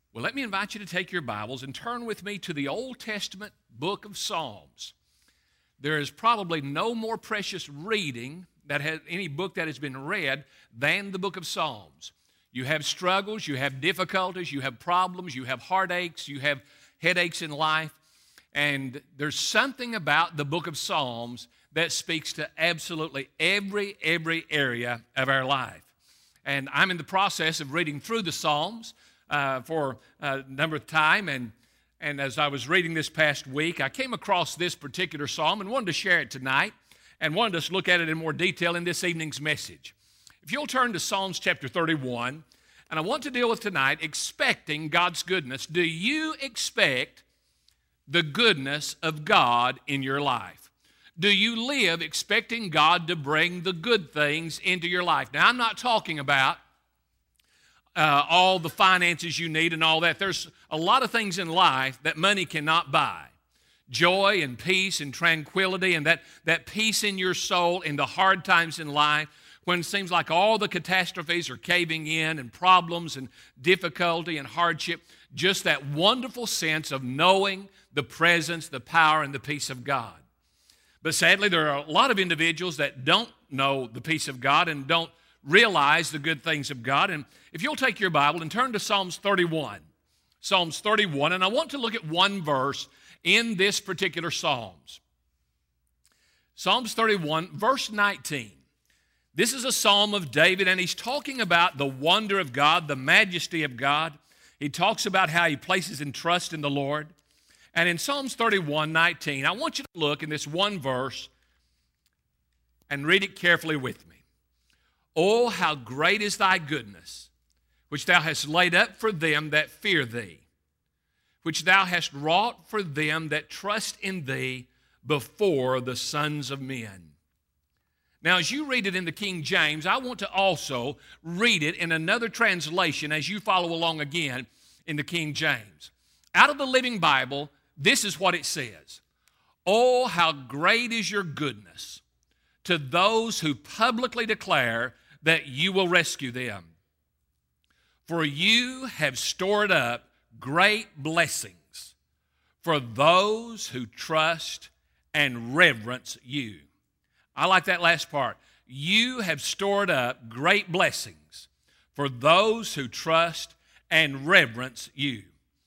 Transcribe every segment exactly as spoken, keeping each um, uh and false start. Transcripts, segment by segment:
Well, let me invite you to take your Bibles and turn with me to the Old Testament book of Psalms. There is probably no more precious reading that has any book that has been read than the book of Psalms. You have struggles, you have difficulties, you have problems, you have heartaches, you have headaches in life, and there's something about the book of Psalms that speaks to absolutely every, every area of our life. And I'm in the process of reading through the Psalms uh, for a number of time, and, and as I was reading this past week, I came across this particular psalm and wanted to share it tonight, and wanted us to look at it in more detail in this evening's message. If you'll turn to Psalms chapter thirty-one, and I want to deal with tonight expecting God's goodness. Do you expect the goodness of God in your life? Do you live expecting God to bring the good things into your life? Now, I'm not talking about uh, all the finances you need and all that. There's a lot of things in life that money cannot buy. Joy and peace and tranquility and that, that peace in your soul in the hard times in life, when it seems like all the catastrophes are caving in and problems and difficulty and hardship, just that wonderful sense of knowing the presence, the power, and the peace of God. But sadly, there are a lot of individuals that don't know the peace of God and don't realize the good things of God. And if you'll take your Bible and turn to Psalms thirty-one, Psalms thirty-one, and I want to look at one verse in this particular Psalms. Psalms thirty-one, verse nineteen. This is a psalm of David, and he's talking about the wonder of God, the majesty of God. He talks about how he places in trust in the Lord. And in Psalms thirty-one, nineteen, I want you to look in this one verse and read it carefully with me. Oh, how great is thy goodness, which thou hast laid up for them that fear thee, which thou hast wrought for them that trust in thee before the sons of men. Now, as you read it in the King James, I want to also read it in another translation as you follow along again in the King James. Out of the Living Bible, this is what it says. Oh, how great is your goodness to those who publicly declare that you will rescue them. For you have stored up great blessings for those who trust and reverence you. I like that last part. You have stored up great blessings for those who trust and reverence you.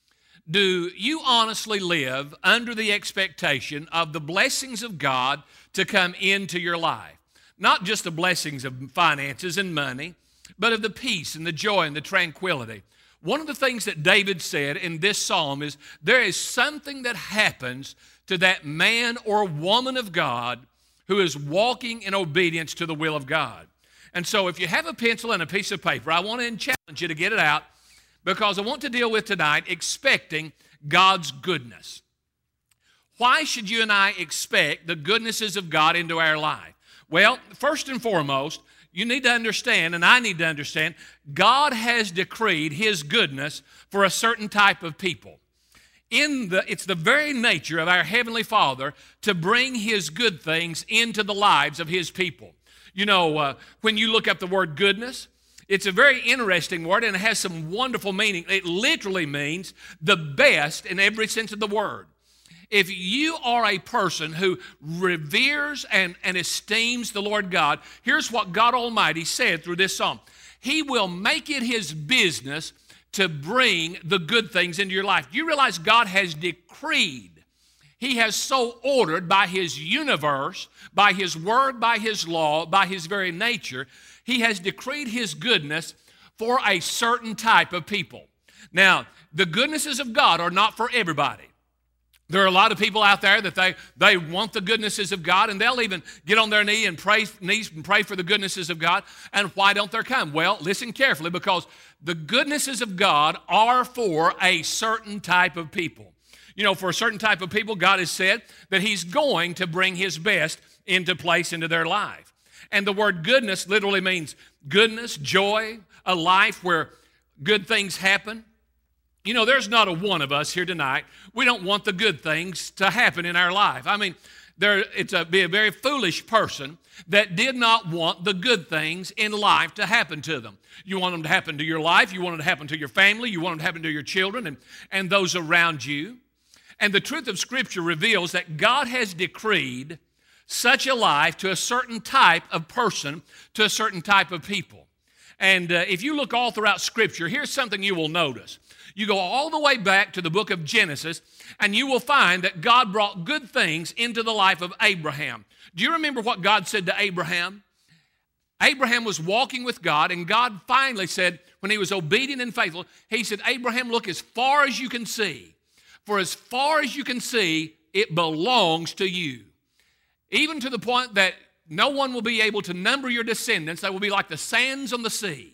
Do you honestly live under the expectation of the blessings of God to come into your life? Not just the blessings of finances and money, but of the peace and the joy and the tranquility. One of the things that David said in this psalm is there is something that happens to that man or woman of God who is walking in obedience to the will of God. And so if you have a pencil and a piece of paper, I want to challenge you to get it out, because I want to deal with tonight expecting God's goodness. Why should you and I expect the goodnesses of God into our life? Well, first and foremost, you need to understand, and I need to understand, God has decreed His goodness for a certain type of people. In the, it's the very nature of our Heavenly Father to bring His good things into the lives of His people. You know, uh, when you look up the word goodness, it's a very interesting word, and it has some wonderful meaning. It literally means the best in every sense of the word. If you are a person who reveres and, and esteems the Lord God, here's what God Almighty said through this psalm. He will make it His business to bring the good things into your life. You realize God has decreed, He has so ordered by His universe, by His word, by His law, by His very nature, He has decreed His goodness for a certain type of people. Now, the goodnesses of God are not for everybody. There are a lot of people out there that they, they want the goodnesses of God, and they'll even get on their knee and pray, knees and pray for the goodnesses of God. And why don't they come? Well, listen carefully, because the goodnesses of God are for a certain type of people. You know, for a certain type of people, God has said that He's going to bring His best into place into their life. And the word goodness literally means goodness, joy, a life where good things happen. You know, there's not a one of us here tonight, we don't want the good things to happen in our life. I mean, There, it's a, be a very foolish person that did not want the good things in life to happen to them. You want them to happen to your life. You want them to happen to your family. You want them to happen to your children and, and those around you. And the truth of Scripture reveals that God has decreed such a life to a certain type of person, to a certain type of people. And uh, if you look all throughout Scripture, here's something you will notice. You go all the way back to the book of Genesis, and you will find that God brought good things into the life of Abraham. Do you remember what God said to Abraham? Abraham was walking with God, and God finally said, when he was obedient and faithful, he said, Abraham, look as far as you can see. For as far as you can see, it belongs to you. Even to the point that no one will be able to number your descendants. They will be like the sands on the sea.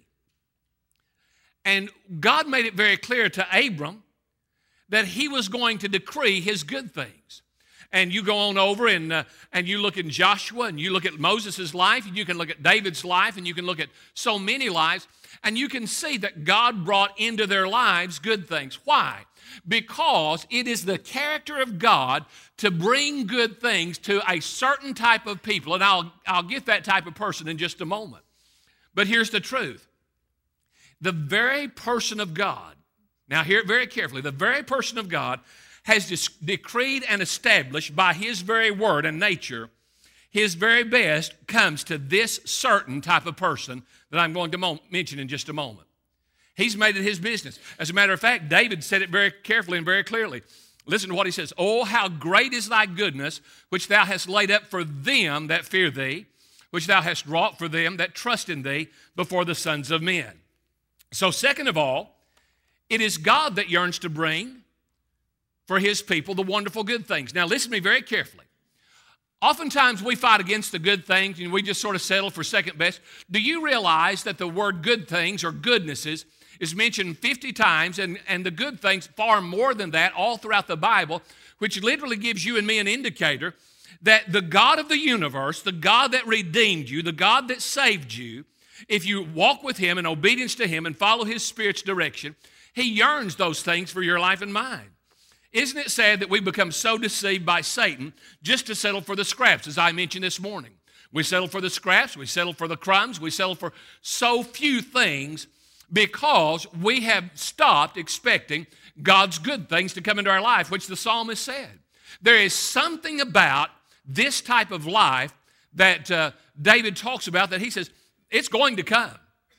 And God made it very clear to Abram that he was going to decree his good things. And you go on over and, uh, and you look in Joshua and you look at Moses' life and you can look at David's life and you can look at so many lives and you can see that God brought into their lives good things. Why? Because it is the character of God to bring good things to a certain type of people. And I'll, I'll get that type of person in just a moment. But here's the truth. The very person of God, now hear it very carefully, the very person of God has dis- decreed and established by his very word and nature, his very best comes to this certain type of person that I'm going to mo- mention in just a moment. He's made it his business. As a matter of fact, David said it very carefully and very clearly. Listen to what he says. Oh, how great is thy goodness, which thou hast laid up for them that fear thee, which thou hast wrought for them that trust in thee before the sons of men. So second of all, it is God that yearns to bring for his people the wonderful good things. Now listen to me very carefully. Oftentimes we fight against the good things and we just sort of settle for second best. Do you realize that the word good things or goodnesses is mentioned fifty times and, and the good things far more than that all throughout the Bible, which literally gives you and me an indicator that the God of the universe, the God that redeemed you, the God that saved you, if you walk with him in obedience to him and follow his Spirit's direction, he yearns those things for your life and mine. Isn't it sad that we become so deceived by Satan just to settle for the scraps, as I mentioned this morning? We settle for the scraps, we settle for the crumbs, we settle for so few things because we have stopped expecting God's good things to come into our life, which the psalmist said. There is something about this type of life that uh, David talks about that he says, it's going to come.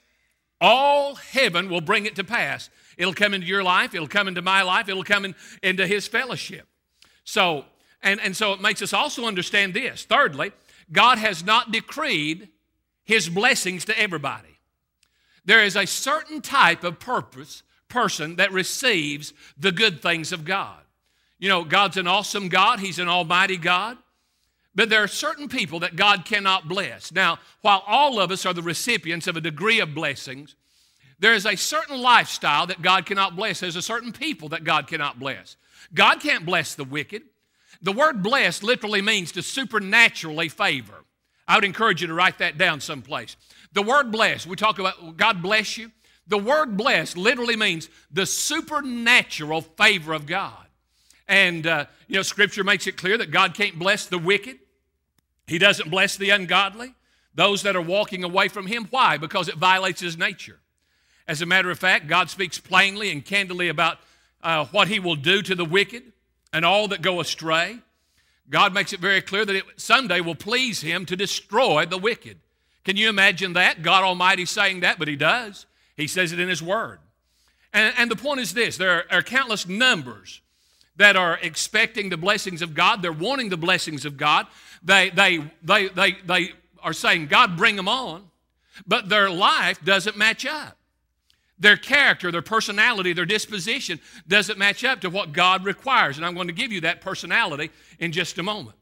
All heaven will bring it to pass. It'll come into your life. It'll come into my life. It'll come in, into his fellowship. So, and, and so it makes us also understand this. Thirdly, God has not decreed his blessings to everybody. There is a certain type of purpose, person that receives the good things of God. You know, God's an awesome God. He's an almighty God. But there are certain people that God cannot bless. Now, while all of us are the recipients of a degree of blessings, there is a certain lifestyle that God cannot bless. There's a certain people that God cannot bless. God can't bless the wicked. The word bless literally means to supernaturally favor. I would encourage you to write that down someplace. The word bless, we talk about God bless you. The word bless literally means the supernatural favor of God. And, uh, you know, Scripture makes it clear that God can't bless the wicked. He doesn't bless the ungodly, those that are walking away from him. Why? Because it violates his nature. As a matter of fact, God speaks plainly and candidly about uh, what he will do to the wicked and all that go astray. God makes it very clear that it someday will please him to destroy the wicked. Can you imagine that? God Almighty saying that, but he does. He says it in his word. And, and the point is this, there are, are countless numbers that are expecting the blessings of God. They're wanting the blessings of God. They, they, they, they, they are saying, God, bring them on. But their life doesn't match up. Their character, their personality, their disposition doesn't match up to what God requires. And I'm going to give you that personality in just a moment.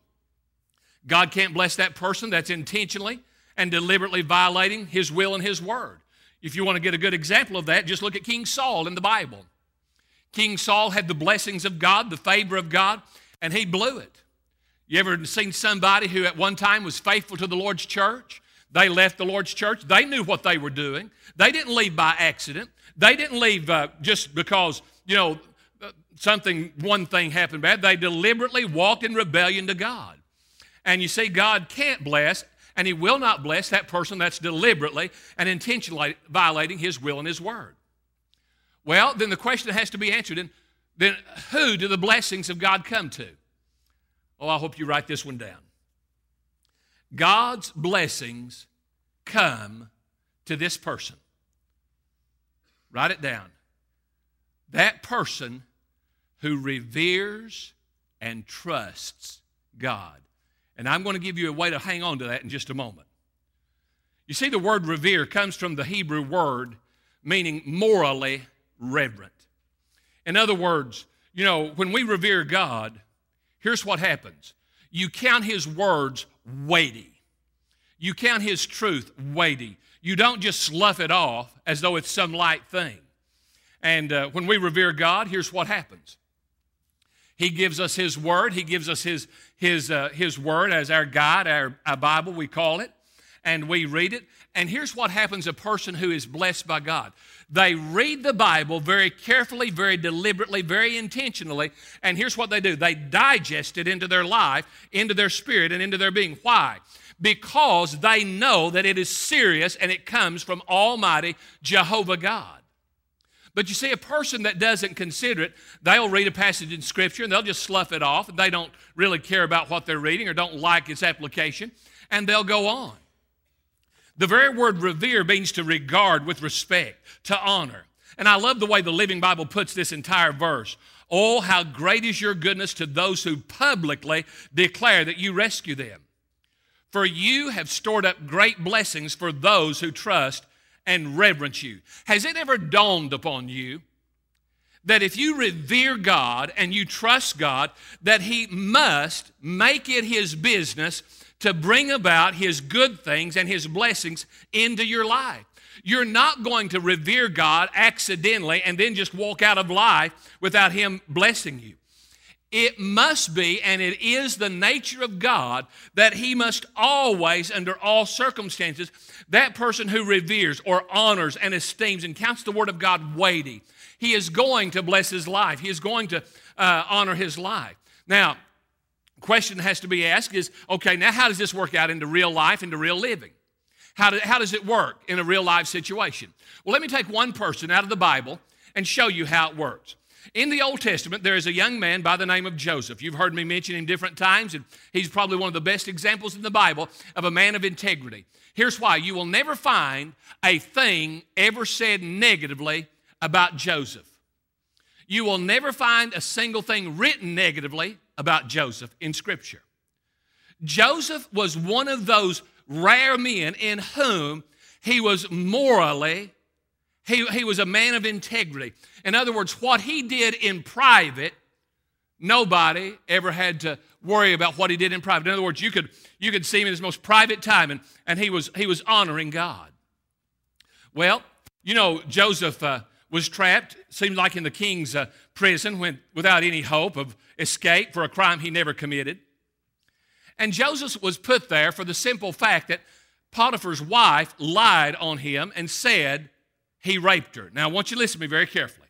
God can't bless that person that's intentionally and deliberately violating his will and his word. If you want to get a good example of that, just look at King Saul in the Bible. King Saul had the blessings of God, the favor of God, and he blew it. You ever seen somebody who at one time was faithful to the Lord's church? They left the Lord's church. They knew what they were doing. They didn't leave by accident. They didn't leave uh, just because, you know, something, one thing happened bad. They deliberately walked in rebellion to God. And you see, God can't bless, and he will not bless that person that's deliberately and intentionally violating his will and his word. Well, then the question has to be answered, and then who do the blessings of God come to? Oh, I hope you write this one down. God's blessings come to this person. Write it down. That person who reveres and trusts God. And I'm going to give you a way to hang on to that in just a moment. You see, the word revere comes from the Hebrew word meaning morally reverent. In other words, you know, when we revere God, here's what happens. You count his words weighty. You count his truth weighty. You don't just slough it off as though it's some light thing. And uh, when we revere God, here's what happens. He gives us his word. He gives us his, his, uh, his word as our guide, our, our Bible, we call it. And we read it. And here's what happens to a person who is blessed by God. They read the Bible very carefully, very deliberately, very intentionally. And here's what they do. They digest it into their life, into their spirit, and into their being. Why? Because they know that it is serious and it comes from Almighty Jehovah God. But you see, a person that doesn't consider it, they'll read a passage in Scripture and they'll just slough it off. They don't really care about what they're reading or don't like its application, and they'll go on. The very word revere means to regard with respect, to honor. And I love the way the Living Bible puts this entire verse. Oh, how great is your goodness to those who publicly declare that you rescue them. For you have stored up great blessings for those who trust and reverence you. Has it ever dawned upon you that if you revere God and you trust God, that he must make it his business to bring about his good things and his blessings into your life? You're not going to revere God accidentally and then just walk out of life without him blessing you. It must be, and it is the nature of God, that he must always, under all circumstances, that person who reveres or honors and esteems and counts the word of God weighty, he is going to bless his life. He is going to uh, honor his life. Now, the question that has to be asked is, okay, now how does this work out into real life, into real living? How, do, how does it work in a real life situation? Well, let me take one person out of the Bible and show you how it works. In the Old Testament, there is a young man by the name of Joseph. You've heard me mention him different times, and he's probably one of the best examples in the Bible of a man of integrity. Here's why. You will never find a thing ever said negatively about Joseph. You will never find a single thing written negatively about Joseph in Scripture. Joseph was one of those rare men in whom he was morally He, he was a man of integrity. In other words, what he did in private, nobody ever had to worry about what he did in private. In other words, you could, you could see him in his most private time, and, and he, was, he was honoring God. Well, you know, Joseph uh, was trapped, seemed like in the king's uh, prison when, without any hope of escape for a crime he never committed. And Joseph was put there for the simple fact that Potiphar's wife lied on him and said he raped her. Now, I want you to listen to me very carefully.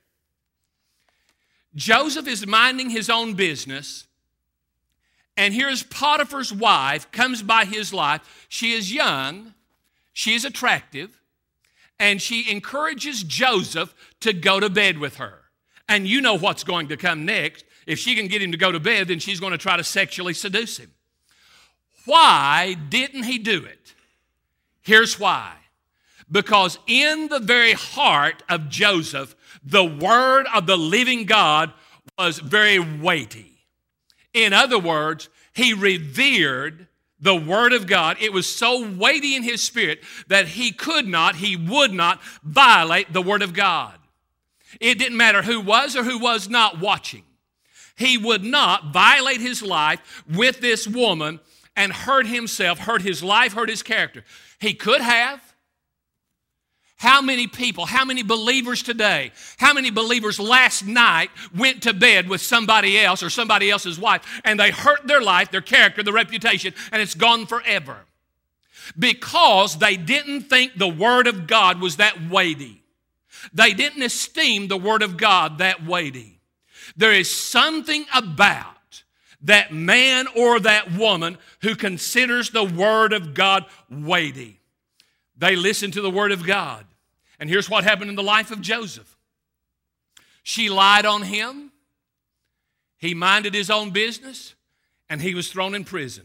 Joseph is minding his own business, and here's Potiphar's wife comes by his life. She is young, she is attractive, and she encourages Joseph to go to bed with her. And you know what's going to come next. If she can get him to go to bed, then she's going to try to sexually seduce him. Why didn't he do it? Here's why. Because in the very heart of Joseph, the word of the living God was very weighty. In other words, he revered the word of God. It was so weighty in his spirit that he could not, he would not violate the word of God. It didn't matter who was or who was not watching. He would not violate his life with this woman and hurt himself, hurt his life, hurt his character. He could have. How many people, how many believers today, how many believers last night went to bed with somebody else or somebody else's wife, and they hurt their life, their character, their reputation, and it's gone forever? Because they didn't think the word of God was that weighty. They didn't esteem the word of God that weighty. There is something about that man or that woman who considers the Word of God weighty. They listen to the Word of God. And here's what happened in the life of Joseph. She lied on him. He minded his own business, and he was thrown in prison.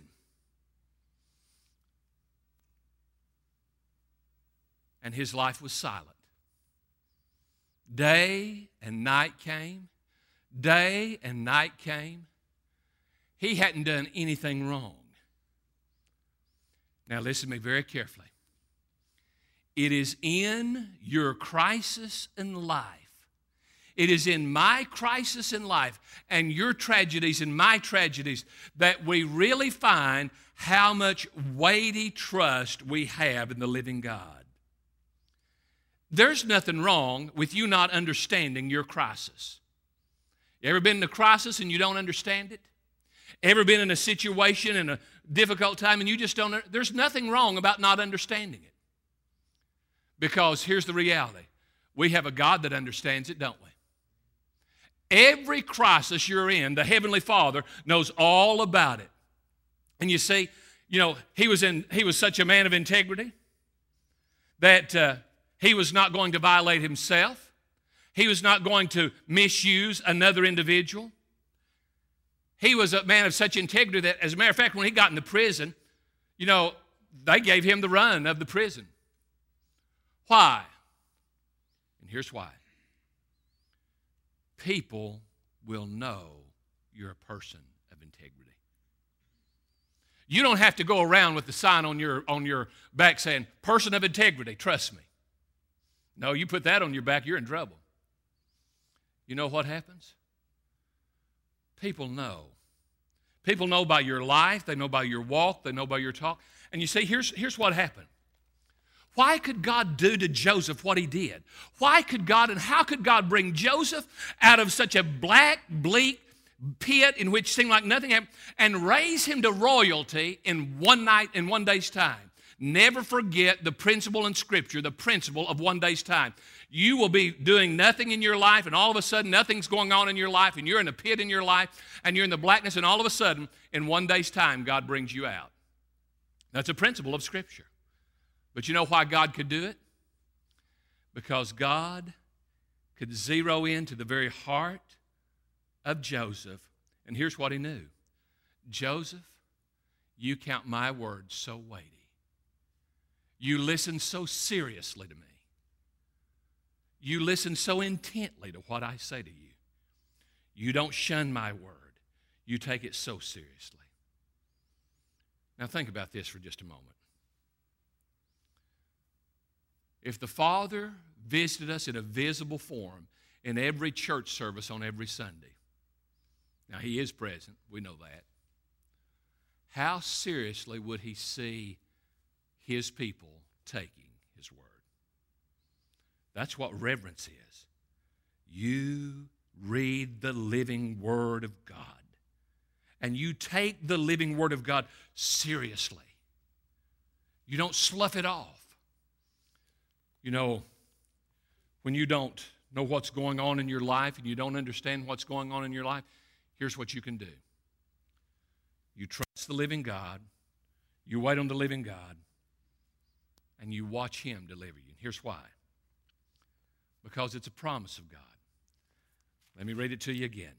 And his life was silent. Day and night came. Day and night came. He hadn't done anything wrong. Now listen to me very carefully. It is in your crisis in life, it is in my crisis in life and your tragedies and my tragedies that we really find how much weighty trust we have in the living God. There's nothing wrong with you not understanding your crisis. You ever been in a crisis and you don't understand it? Ever been in a situation in a difficult time and you just don't? There's nothing wrong about not understanding it. Because here's the reality. We have a God that understands it, don't we? Every crisis you're in, the Heavenly Father knows all about it. And you see, you know, he was in. He was such a man of integrity that uh, he was not going to violate himself. He was not going to misuse another individual. He was a man of such integrity that, as a matter of fact, when he got into prison, you know, they gave him the run of the prison. Why? And here's why. People will know you're a person of integrity. You don't have to go around with the sign on your, on your back saying, person of integrity, trust me. No, you put that on your back, you're in trouble. You know what happens? People know. People know by your life, they know by your walk, they know by your talk. And you see, here's, here's what happened. Why could God do to Joseph what he did? Why could God and how could God bring Joseph out of such a black, bleak pit in which seemed like nothing happened and raise him to royalty in one night, in one day's time? Never forget the principle in Scripture, the principle of one day's time. You will be doing nothing in your life, and all of a sudden nothing's going on in your life, and you're in a pit in your life, and you're in the blackness, and all of a sudden, in one day's time, God brings you out. That's a principle of Scripture. But you know why God could do it? Because God could zero into the very heart of Joseph, and here's what he knew. Joseph, you count my words so weighty. You listen so seriously to me. You listen so intently to what I say to you. You don't shun my word. You take it so seriously. Now think about this for just a moment. If the Father visited us in a visible form in every church service on every Sunday, now He is present, we know that, how seriously would He see His people taking His word? That's what reverence is. You read the living Word of God, and you take the living Word of God seriously. You don't slough it off. You know, when you don't know what's going on in your life and you don't understand what's going on in your life, here's what you can do. You trust the living God, you wait on the living God, and you watch Him deliver you. And here's why. Because it's a promise of God. Let me read it to you again.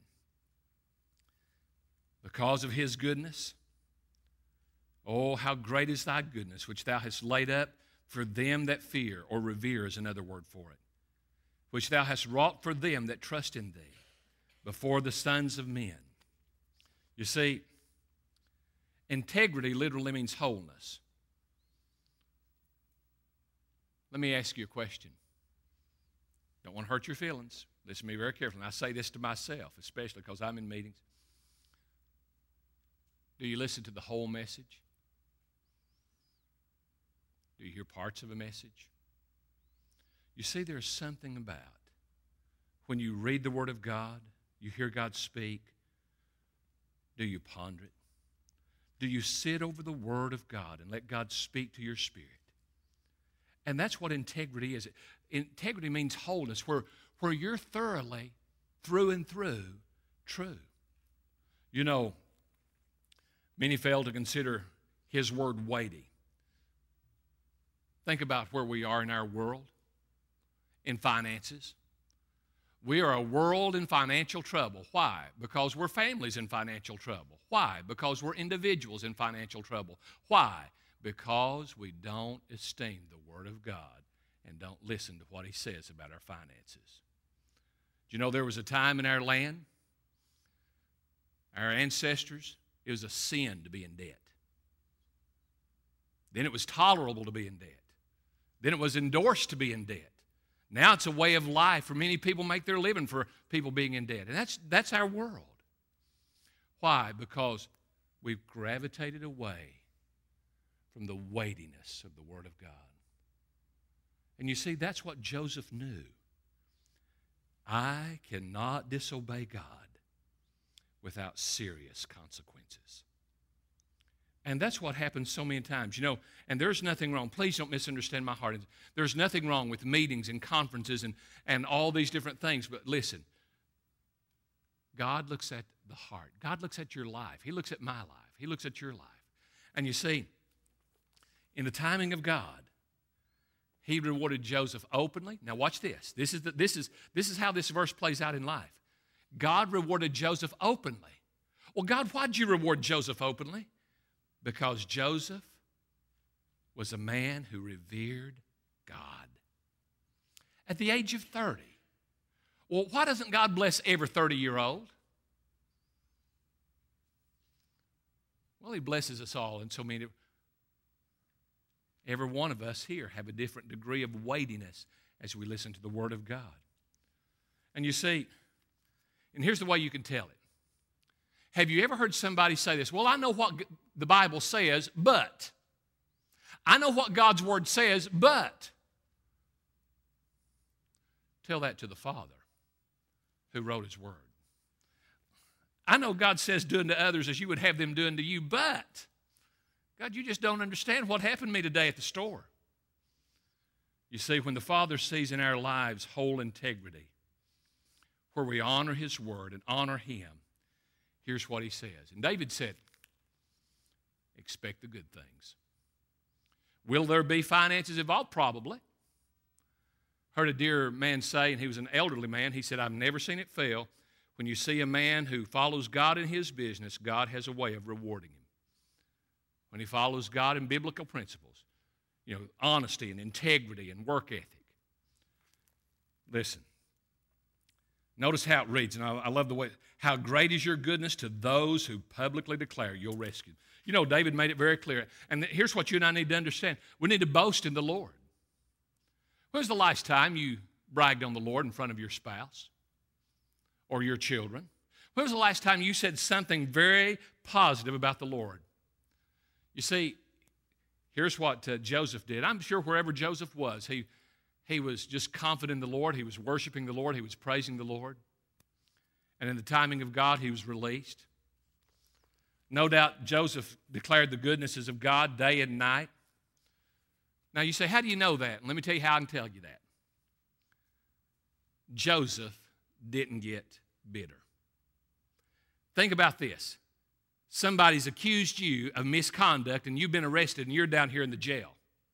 Because of His goodness, oh, how great is thy goodness, which thou hast laid up for them that fear, or revere is another word for it, which thou hast wrought for them that trust in thee before the sons of men. You see, integrity literally means wholeness. Let me ask you a question. Don't want to hurt your feelings. Listen to me very carefully. And I say this to myself, especially because I'm in meetings. Do you listen to the whole message? Do you hear parts of a message? You see, there's something about when you read the Word of God, you hear God speak, do you ponder it? Do you sit over the Word of God and let God speak to your spirit? And that's what integrity is. Integrity means wholeness, where, where you're thoroughly, through and through, true. You know, Many fail to consider his word weighty. Think about where we are in our world, in finances. We are a world in financial trouble. Why? Because we're families in financial trouble. Why? Because we're individuals in financial trouble. Why? Because we don't esteem the Word of God and don't listen to what He says about our finances. Do you know there was a time in our land, our ancestors, it was a sin to be in debt. Then it was tolerable to be in debt. Then it was endorsed to be in debt. Now it's a way of life for many people make their living for people being in debt. And that's, that's our world. Why? Because we've gravitated away from the weightiness of the Word of God. And you see, that's what Joseph knew. I cannot disobey God without serious consequences. And that's what happens so many times. You know, and there's nothing wrong. Please don't misunderstand my heart. There's nothing wrong with meetings and conferences and, and all these different things. But listen, God looks at the heart. God looks at your life. He looks at my life. He looks at your life. And you see, in the timing of God, He rewarded Joseph openly. Now watch this. This is, the, this is, this is how this verse plays out in life. God rewarded Joseph openly. Well, God, why did you reward Joseph openly? Because Joseph was a man who revered God. At the age of thirty. Well, why doesn't God bless every thirty-year-old? Well, He blesses us all, and so many. Every one of us here have a different degree of weightiness as we listen to the Word of God. And you see, and here's the way you can tell it. Have you ever heard somebody say this? Well, I know what the Bible says, but. I know what God's Word says, but. Tell that to the Father who wrote His Word. I know God says do unto others as you would have them do unto you, but. God, you just don't understand what happened to me today at the store. You see, when the Father sees in our lives whole integrity, where we honor His Word and honor Him, here's what He says. And David said, expect the good things. Will there be finances involved? Probably. Heard a dear man say, and he was an elderly man, he said, I've never seen it fail. When you see a man who follows God in his business, God has a way of rewarding him. When he follows God in biblical principles, you know, honesty and integrity and work ethic. Listen. Notice how it reads, and I, I love the way, how great is your goodness to those who publicly declare you'll rescue. You know, David made it very clear. And here's what you and I need to understand. We need to boast in the Lord. When was the last time you bragged on the Lord in front of your spouse or your children? When was the last time you said something very positive about the Lord? You see, here's what uh, Joseph did. I'm sure wherever Joseph was, he, he was just confident in the Lord. He was worshiping the Lord. He was praising the Lord. And in the timing of God, he was released. No doubt Joseph declared the goodnesses of God day and night. Now you say, how do you know that? And let me tell you how I can tell you that. Joseph didn't get bitter. Think about this. Somebody's accused you of misconduct and you've been arrested and you're down here in the jail.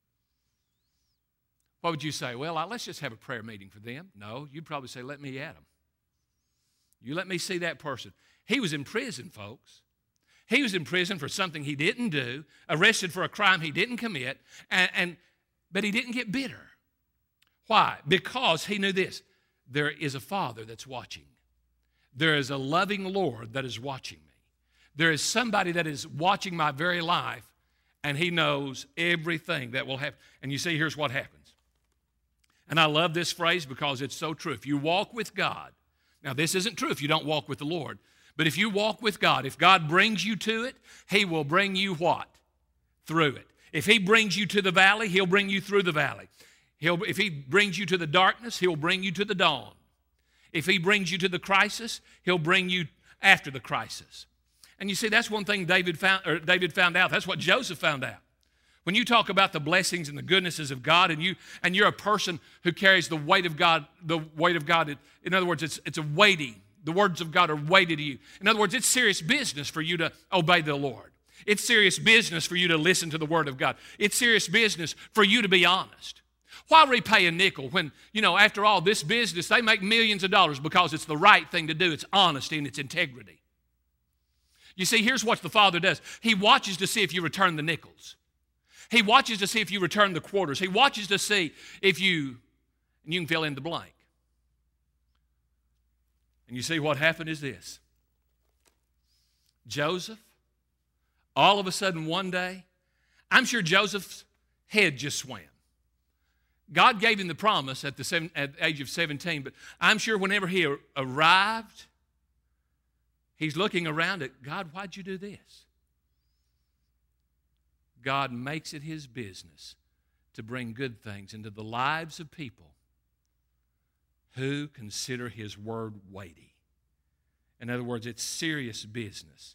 What would you say? Well, let's just have a prayer meeting for them. No, you'd probably say, let me at them. You let me see that person. He was in prison, folks. He was in prison for something he didn't do, arrested for a crime he didn't commit, and, and but he didn't get bitter. Why? Because he knew this. There is a Father that's watching. There is a loving Lord that is watching me. There is somebody that is watching my very life, and He knows everything that will happen. And you see, here's what happens. And I love this phrase because it's so true. If you walk with God, now this isn't true if you don't walk with the Lord, but if you walk with God, if God brings you to it, He will bring you what? Through it. If He brings you to the valley, He'll bring you through the valley. He'll, if He brings you to the darkness, He'll bring you to the dawn. If He brings you to the crisis, He'll bring you after the crisis. And you see, that's one thing David found, or David found out. That's what Joseph found out. When you talk about the blessings and the goodnesses of God, and you and you're a person who carries the weight of God, the weight of God. In other words, it's it's a weighty. The words of God are weighty to you. In other words, it's serious business for you to obey the Lord. It's serious business for you to listen to the Word of God. It's serious business for you to be honest. Why repay a nickel when, you know, after all, this business, they make millions of dollars because it's the right thing to do. It's honesty and it's integrity. You see, here's what the Father does. He watches to see if you return the nickels. He watches to see if you return the quarters. He watches to see if you, and you can fill in the blank. And you see what happened is this. Joseph, all of a sudden one day, I'm sure Joseph's head just swam. God gave him the promise at the, seven, at the age of seventeen, but I'm sure whenever he arrived, he's looking around at, God, why'd you do this? God makes it his business to bring good things into the lives of people who consider his word weighty. In other words, it's serious business.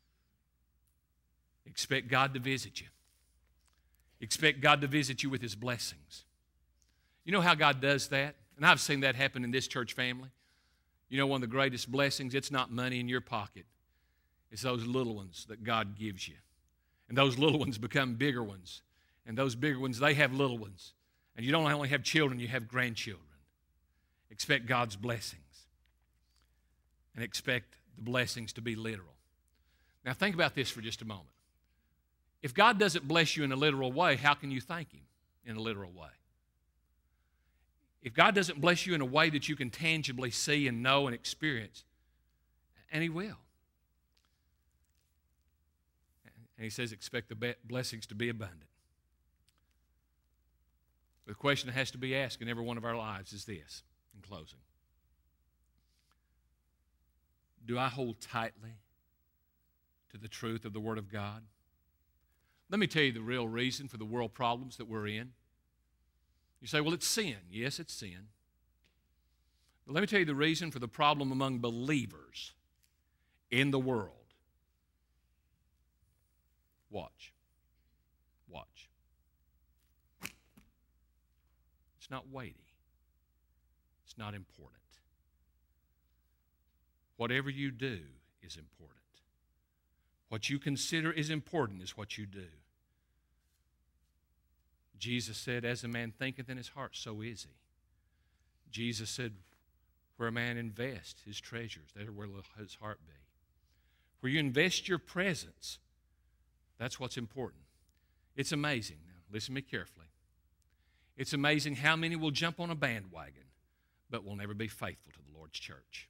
Expect God to visit you. Expect God to visit you with his blessings. You know how God does that? And I've seen that happen in this church family. You know, one of the greatest blessings, it's not money in your pocket. It's those little ones that God gives you. And those little ones become bigger ones. And those bigger ones, they have little ones. And you don't only have children, you have grandchildren. Expect God's blessings. And expect the blessings to be literal. Now think about this for just a moment. If God doesn't bless you in a literal way, how can you thank him in a literal way? If God doesn't bless you in a way that you can tangibly see and know and experience, and he will. And he says, expect the blessings to be abundant. The question that has to be asked in every one of our lives is this, in closing. Do I hold tightly to the truth of the Word of God? Let me tell you the real reason for the world problems that we're in. You say, well, it's sin. Yes, it's sin. But let me tell you the reason for the problem among believers in the world. Watch. Watch. It's not weighty. It's not important. Whatever you do is important. What you consider is important is what you do. Jesus said, as a man thinketh in his heart, so is he. Jesus said, where a man invests his treasures, there will his heart be. Where you invest your presence, that's what's important. It's amazing. Now, listen to me carefully. It's amazing how many will jump on a bandwagon, but will never be faithful to the Lord's church.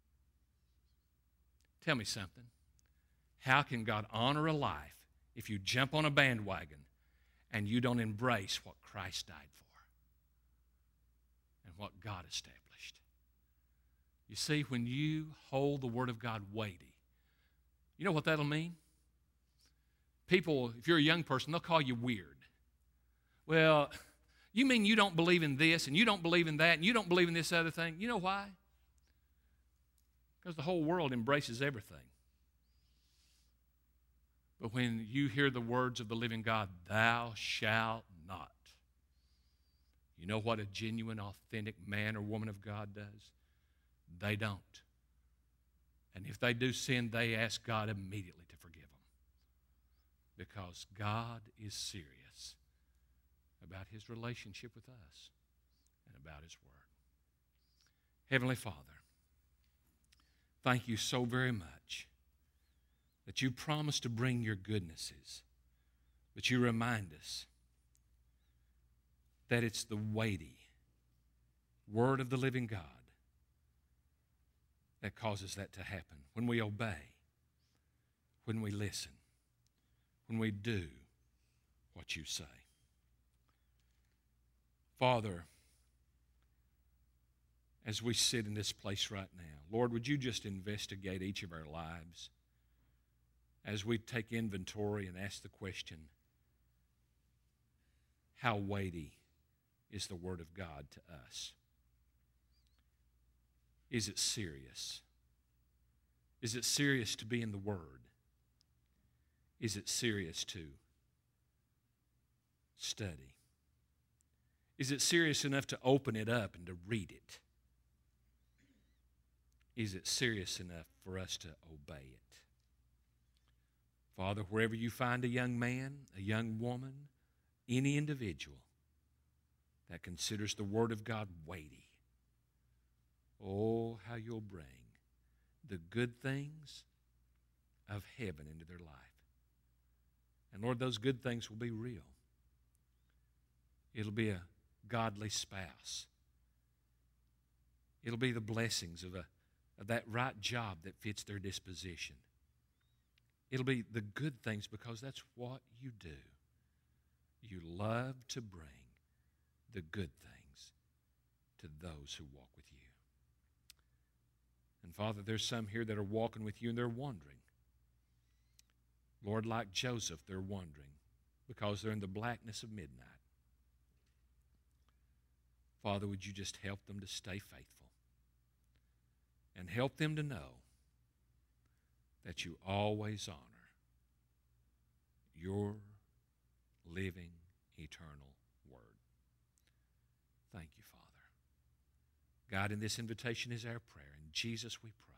Tell me something. How can God honor a life if you jump on a bandwagon and you don't embrace what Christ died for and what God established? You see, when you hold the Word of God weighty, you know what that'll mean? People, if you're a young person, they'll call you weird. Well, you mean you don't believe in this and you don't believe in that and you don't believe in this other thing? You know why? Because the whole world embraces everything. But when you hear the words of the living God, thou shalt not, you know what a genuine, authentic man or woman of God does? They don't. And if they do sin, they ask God immediately to forgive them. Because God is serious about his relationship with us and about his word. Heavenly Father, thank you so very much that you promise to bring your goodnesses, but you remind us that it's the weighty word of the living God that causes that to happen. When we obey, when we listen, when we do what you say. Father, as we sit in this place right now, Lord, would you just investigate each of our lives as we take inventory and ask the question, how weighty is the Word of God to us? Is it serious? Is it serious to be in the Word? Is it serious to study? Is it serious enough to open it up and to read it? Is it serious enough for us to obey it? Father, wherever you find a young man, a young woman, any individual that considers the Word of God weighty, oh, how you'll bring the good things of heaven into their life. And Lord, those good things will be real. It'll be a godly spouse. It'll be the blessings of, a, of that right job that fits their disposition. It'll be the good things because that's what you do. You love to bring the good things to those who walk with you. And Father, there's some here that are walking with you and they're wondering. Lord, like Joseph, they're wondering because they're in the blackness of midnight. Father, would you just help them to stay faithful and help them to know that you always honor your living, eternal Word. Thank you, Father. God, in this invitation is our prayer. In Jesus we pray.